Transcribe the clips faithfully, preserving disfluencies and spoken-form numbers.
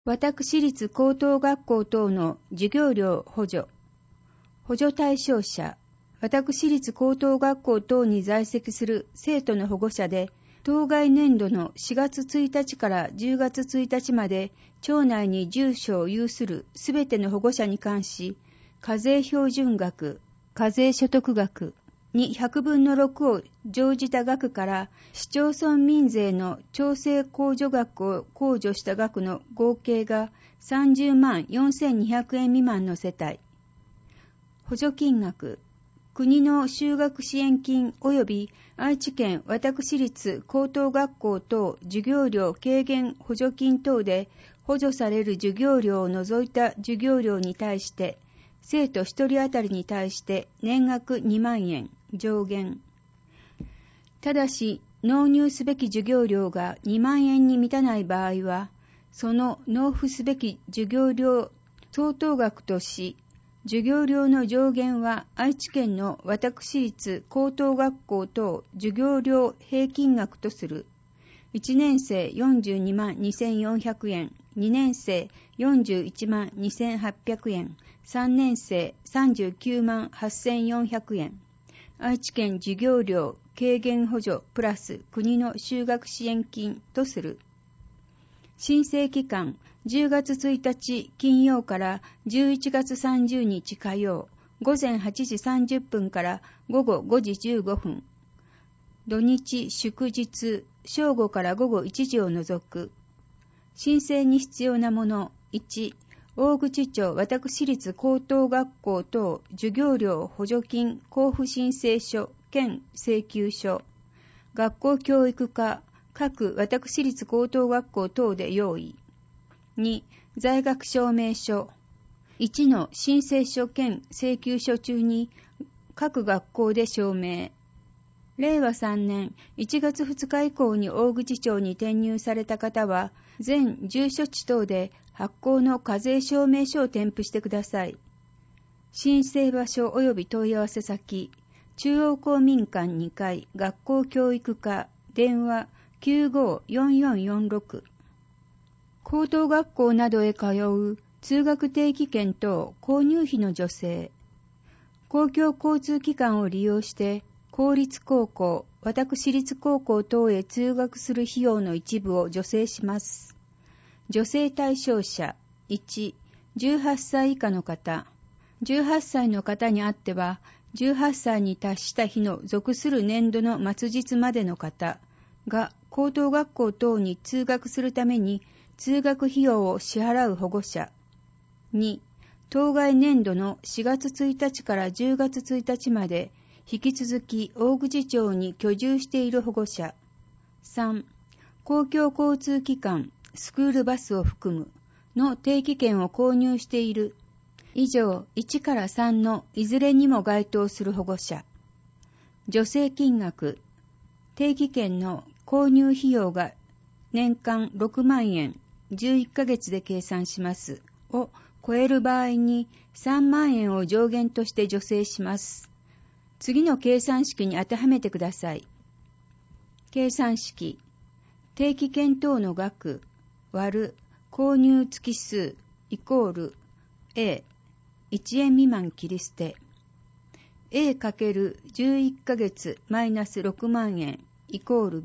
私立高等学校等の授業料補助。補助対象者。私立高等学校等に在籍する生徒の保護者で、当該年度のしがつついたちからじゅうがつついたちまで、町内に住所を有するすべての保護者に関し、課税標準額、課税所得額にひゃくぶんのろくを乗じた額から、市町村民税の調整控除額を控除した額の合計がさんじゅうまんよんせんにひゃくえん未満の世帯。補助金額。国の就学支援金及び愛知県私立高等学校等授業料軽減補助金等で補助される授業料を除いた授業料に対して、生徒一人当たりに対して年額にまんえん上限。ただし、納入すべき授業料がにまんえんに満たない場合は、その納付すべき授業料相当額とし、授業料の上限は愛知県の私立高等学校等授業料平均額とする。いちねん生よんじゅうにまんにせんよんひゃくえん、にねん生よんじゅういちまんにせんはっぴゃくえん、さんねん生さんじゅうきゅうまんはっせんよんひゃくえん。愛知県授業料軽減補助プラス国の就学支援金とする。申請期間じゅうがつついたち金曜からじゅういちがつさんじゅうにち火曜、午前はちじさんじゅっぷんから午後ごじじゅうごふん。土日祝日、正午から午後いちじを除く。申請に必要なもの。いち、大口町私立高等学校等授業料補助金交付申請書兼請求書。学校教育課各私立高等学校等で用意。に、在学証明書。いちの申請書兼請求書中に各学校で証明。れいわさんねんいちがつふつか以降に大口町に転入された方は、全住所地等で発行の課税証明書を添付してください。申請場所及び問い合わせ先、中央公民館にかい学校教育課、電話きゅうごよんよんよんろく。高等学校などへ通う通学定期券等購入費の助成。公共交通機関を利用して公立高校、私立高校等へ通学する費用の一部を助成します。助成対象者。いち、じゅうはっさい以下の方。じゅうはっさいの方にあっては、じゅうはっさいに達した日の属する年度の末日までの方が高等学校等に通学するために通学費用を支払う保護者。に、当該年度のしがつついたちからじゅうがつついたちまで引き続き大口町に居住している保護者。さん、公共交通機関、スクールバスを含むの定期券を購入している。以上いちからさんのいずれにも該当する保護者。助成金額。定期券の購入費用が年間ろくまんえん、じゅういっかげつで計算します。を超える場合にさんまんえんを上限として助成します。次の計算式に当てはめてください。計算式。定期券等の額割る購入月数イコール A、いちえん未満切り捨て。A かけるじゅういっかげつマイナスろくまんえんイコール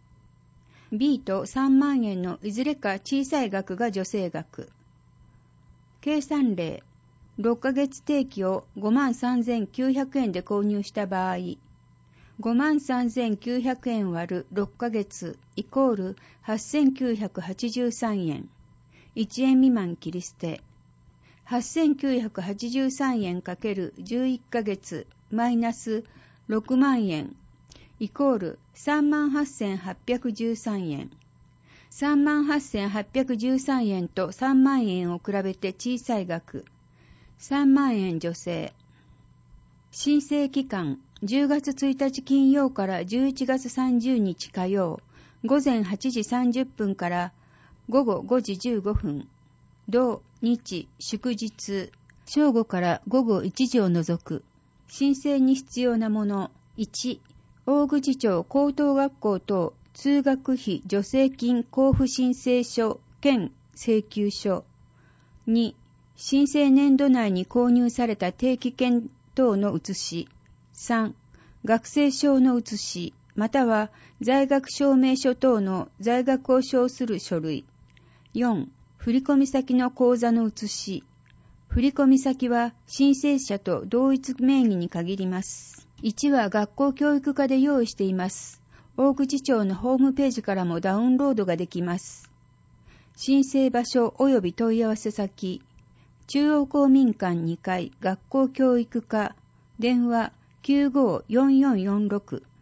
B。B とさんまんえんのいずれか小さい額が助成額。計算例。ろっかげつ定期を ごまんさんぜんきゅうひゃくえんで購入した場合、ごまんさんぜんきゅうひゃくえん割るろっかげつイコールはっせんきゅうひゃくはちじゅうさんえん。いちえん未満切り捨て。はっせんきゅうひゃくはちじゅうさんえんかけるじゅういっかげつマイナスろくまんえんイコールさんまんはっせんはっぴゃくじゅうさんえん。さんまんはっせんはっぴゃくじゅうさんえんとさんまんえんを比べて小さい額。さんまんえん助成。申請期間じゅうがつついたち金曜からじゅういちがつさんじゅうにち火曜、午前はちじさんじゅっぷんから午後ごじじゅうごふん。土日祝日、正午から午後いちじを除く。申請に必要なもの。いち、大口町高等学校等通学費助成金交付申請書兼請求書。に、申請年度内に購入された定期券等の写し。さん、学生証の写し、または在学証明書等の在学を証する書類。よん、振込先の口座の写し。振込先は申請者と同一名義に限ります。いちは学校教育課で用意しています。大口町のホームページからもダウンロードができます。申請場所及び問い合わせ先。中央公民館にかい学校教育課、電話 きゅうごーよんよんよんろく